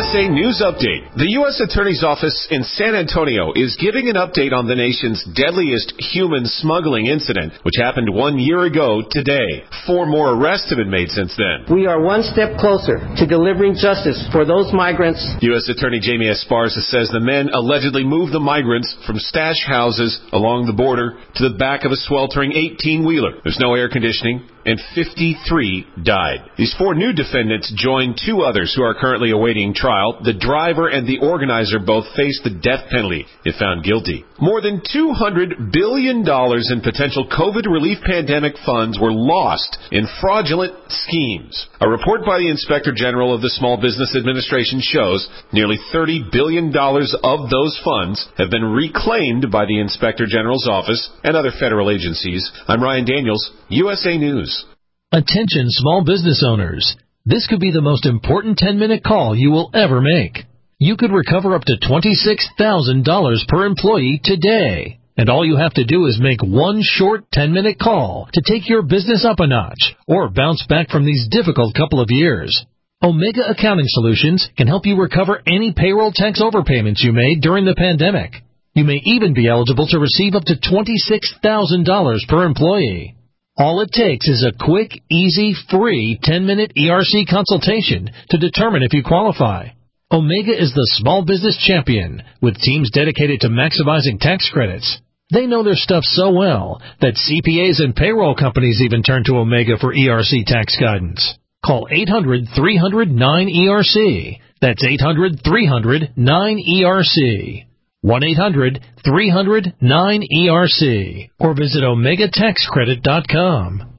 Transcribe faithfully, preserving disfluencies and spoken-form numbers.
S A News Update. The U S Attorney's Office in San Antonio is giving an update on the nation's deadliest human smuggling incident, which happened one year ago today. Four more arrests have been made since then. We are one step closer to delivering justice for those migrants. U S Attorney Jamie Esparza says the men allegedly moved the migrants from stash houses along the border to the back of a sweltering eighteen-wheeler. There's no air conditioning, and fifty-three died. These four new defendants join two others who are currently awaiting trial. The driver and the organizer both face the death penalty if found guilty. More than two hundred billion dollars in potential COVID relief pandemic funds were lost in fraudulent schemes. A report by the Inspector General of the Small Business Administration shows nearly thirty billion dollars of those funds have been reclaimed by the Inspector General's office and other federal agencies. I'm Ryan Daniels, U S A News. Attention small business owners. This could be the most important ten-minute call you will ever make. You could recover up to twenty-six thousand dollars per employee today. And all you have to do is make one short ten-minute call to take your business up a notch or bounce back from these difficult couple of years. Omega Accounting Solutions can help you recover any payroll tax overpayments you made during the pandemic. You may even be eligible to receive up to twenty-six thousand dollars per employee. All it takes is a quick, easy, free ten-minute E R C consultation to determine if you qualify. Omega is the small business champion with teams dedicated to maximizing tax credits. They know their stuff so well that C P As and payroll companies even turn to Omega for E R C tax guidance. Call eight hundred, three hundred, nine E R C. That's eight hundred, three hundred, nine E R C. one eight hundred, three hundred, nine E R C or visit omega tax credit dot com.